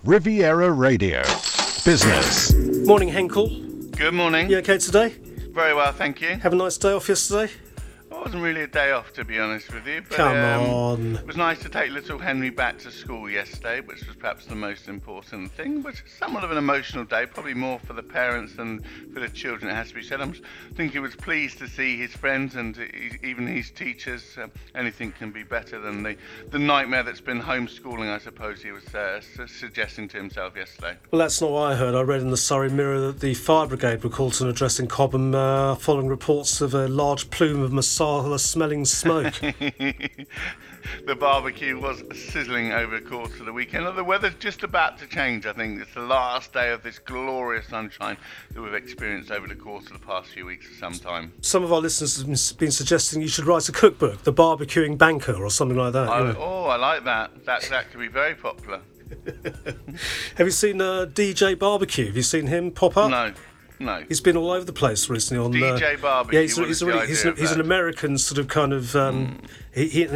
Riviera Radio. Business. Morning, Henkel. Good morning. You okay today? Very well, thank you. Have a nice day off yesterday? It wasn't really a day off, to be honest with you. But, Come on. It was nice to take little Henry back to school yesterday, which was perhaps the most important thing. But somewhat of an emotional day, probably more for the parents than for the children, it has to be said. I think he was pleased to see his friends and even his teachers. Anything can be better than the nightmare that's been homeschooling, I suppose he was suggesting to himself yesterday. Well, that's not what I heard. I read in the Surrey Mirror that the fire brigade were called to an address in Cobham following reports of a large plume of masala-smelling smoke. The barbecue was sizzling over the course of the weekend. The weather's just about to change, I think. It's the last day of this glorious sunshine that we've experienced over the course of the past few weeks for some time. Some of our listeners have been suggesting you should write a cookbook, The Barbecuing Banker, or something like that. Oh, I like that. That could be very popular. Have you seen DJ Barbecue? Have you seen him pop up? No. He's been all over the place recently on DJ Barbecue. Yeah, he's an American sort of kind of. He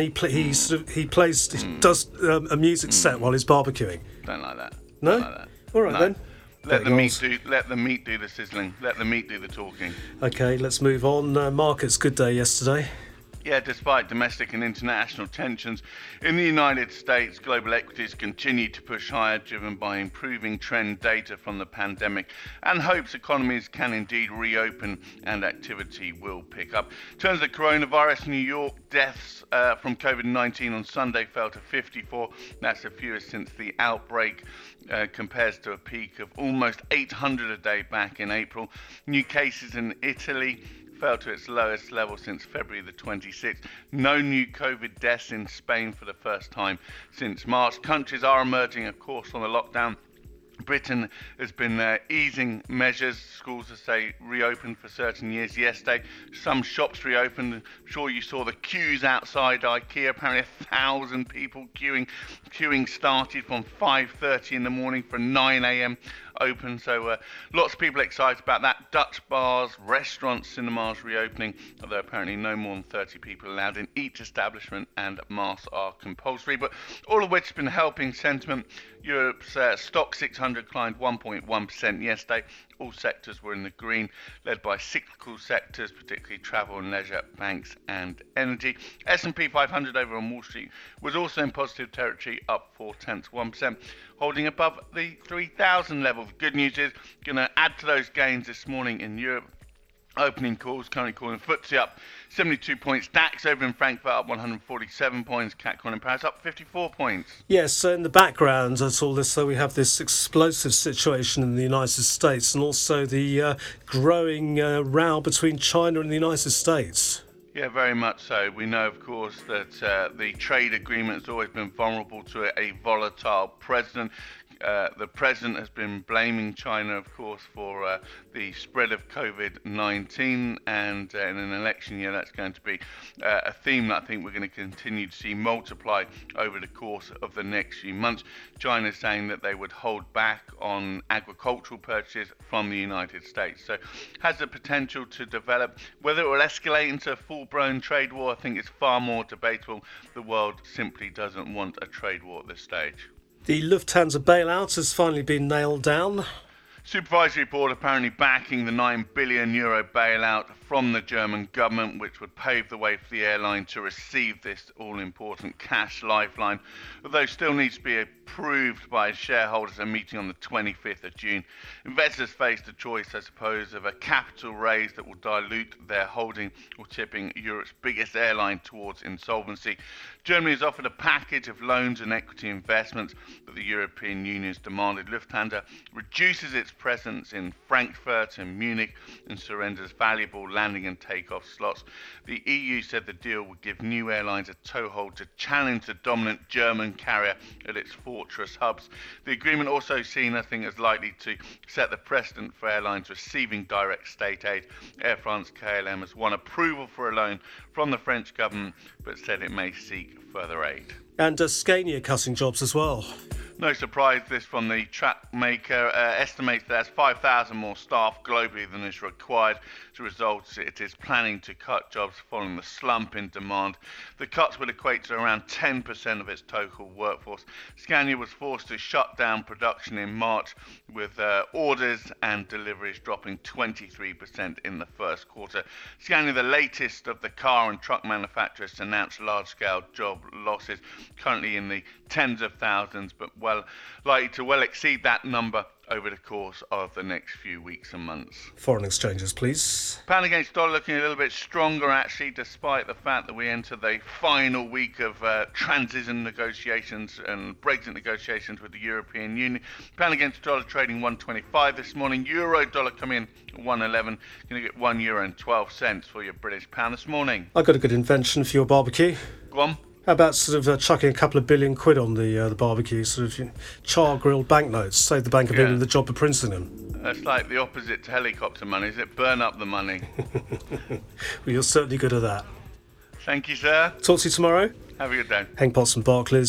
does a music set while he's barbecuing. Don't like that. No. Don't like that. All right then. Let the meat do the sizzling. Let the meat do the talking. Okay, let's move on. Markets, good day yesterday. Yeah, despite domestic and international tensions in the United States, global equities continue to push higher, driven by improving trend data from the pandemic and hopes economies can indeed reopen and activity will pick up. In terms of coronavirus, New York deaths from COVID-19 on Sunday fell to 54. That's the fewest since the outbreak. Compares to a peak of almost 800 a day back in April. New cases in Italy fell to its lowest level since February the 26th. No new COVID deaths in Spain for the first time since March. Countries are emerging, of course, from the lockdown. Britain has been easing measures. Schools, reopened for certain years yesterday. Some shops reopened. I'm sure you saw the queues outside IKEA. Apparently 1,000 people queuing started from 5:30 in the morning for 9 a.m. open. So lots of people excited about that. Dutch bars, restaurants, cinemas reopening, although apparently no more than 30 people allowed in each establishment and masks are compulsory. But all of which has been helping sentiment. Europe's stock 600 climbed 1.1% yesterday. All sectors were in the green, led by cyclical sectors, particularly travel and leisure, banks and energy. S&P 500 over on Wall Street was also in positive territory, up 0.4%, holding above the 3,000 level. The good news is going to add to those gains this morning in Europe. Opening calls currently calling FTSE up 72 points. DAX over in Frankfurt up 147 points. CAC in Paris up 54 points. Yes, so in the background at all this, so we have this explosive situation in the United States and also the growing row between China and the United States. Yeah, very much so. We know, of course, that the trade agreement has always been vulnerable to a volatile president. The president has been blaming China, of course, for the spread of COVID-19, and in an election year that's going to be a theme that I think we're going to continue to see multiply over the course of the next few months. China is saying that they would hold back on agricultural purchases from the United States. So has the potential to develop. Whether it will escalate into a full-blown trade war, I think it's far more debatable. The world simply doesn't want a trade war at this stage. The Lufthansa bailout has finally been nailed down. Supervisory board apparently backing the €9 billion bailout from the German government, which would pave the way for the airline to receive this all-important cash lifeline, although still needs to be approved by shareholders at a meeting on the 25th of June. Investors face the choice, I suppose, of a capital raise that will dilute their holding or tipping Europe's biggest airline towards insolvency. Germany has offered a package of loans and equity investments that the European Union has demanded. Lufthansa reduces its presence in Frankfurt and Munich and surrenders valuable landing and takeoff slots. The EU said the deal would give new airlines a toehold to challenge the dominant German carrier at its fortress hubs. The agreement also seen, I think, as likely to set the precedent for airlines receiving direct state aid. Air France-KLM has won approval for a loan from the French government, but said it may seek further aid. And Scania cutting jobs as well. No surprise, this from the truck maker estimates that has 5,000 more staff globally than is required. As a result, it is planning to cut jobs following the slump in demand. The cuts would equate to around 10% of its total workforce. Scania was forced to shut down production in March, with orders and deliveries dropping 23% in the first quarter. Scania, the latest of the car and truck manufacturers to announce large-scale job losses, currently in the tens of thousands, but likely to well exceed that number over the course of the next few weeks and months. Foreign exchanges, please. Pound against dollar looking a little bit stronger, actually, despite the fact that we enter the final week of transition negotiations and Brexit negotiations with the European Union. Pound against dollar trading 125 this morning. Euro dollar coming in 111. Going to get €1.12 for your British pound this morning. I've got a good invention for your barbecue. Go on. How about sort of chucking a couple of billion quid on the barbecue, sort of char-grilled banknotes, save the Bank of England the job of printing them? That's like the opposite to helicopter money, is it? Burn up the money. Well, you're certainly good at that. Thank you, sir. Talk to you tomorrow. Have a good day. Henk Potts from Barclays.